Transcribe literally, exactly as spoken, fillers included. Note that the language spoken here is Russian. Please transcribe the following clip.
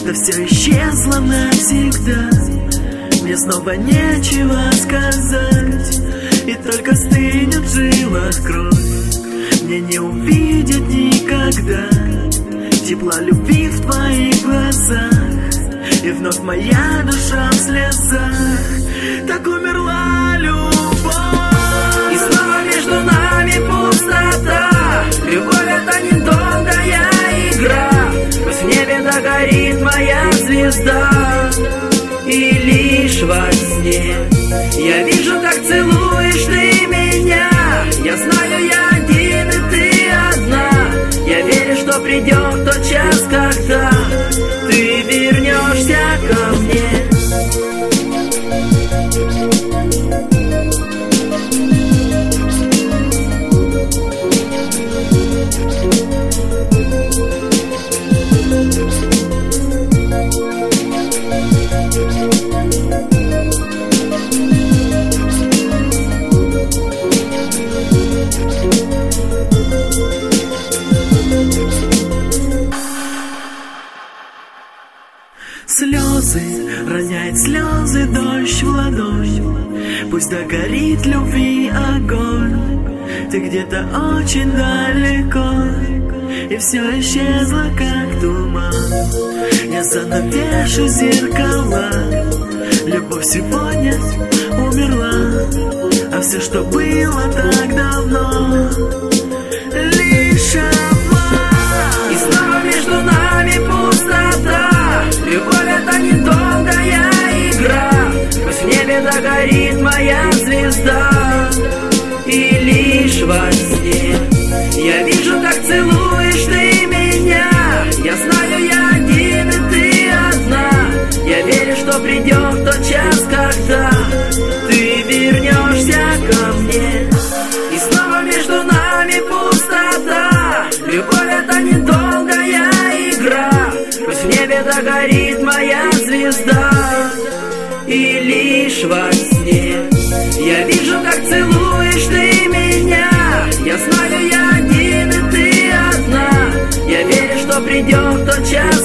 что все исчезло навсегда. Мне снова нечего сказать, и только стынет в жилах кровь. Мне не увидеть никогда тепла любви в твоих глазах, и вновь моя душа в слезах. Так умерла любовь, и снова между нами пустота. Любовь — это недолгая игра. Пусть в небе догорит моя звезда, и лишь во сне я вижу, как целуешь ты меня. Я знаю, я один, и ты одна. Я верю, что придет тот час, когда ты вернешься ко мне. слезы, роняет слезы дождь в ладонь. Пусть догорит любви огонь, ты где-то очень далеко, и все исчезло, как туман. Я занавешу зеркала, любовь сегодня умерла, а все, что было так давно, лишь обман. И снова между нами пустота. Любовь — это недолгая игра. Пусть в небе догорит моя звезда, и лишь во сне я вижу, как целуешь ты меня. Я знаю, я один, и ты одна. Я верю, что придет тот час, когда ты вернешься ко мне. И снова между нами пустота. Любовь — это недолгая игра. Пусть в небе догорит моя звезда, и лишь во сне я вижу, как целуешь ты меня. Я знаю, я один, и ты одна. Я верю, что придет тот час,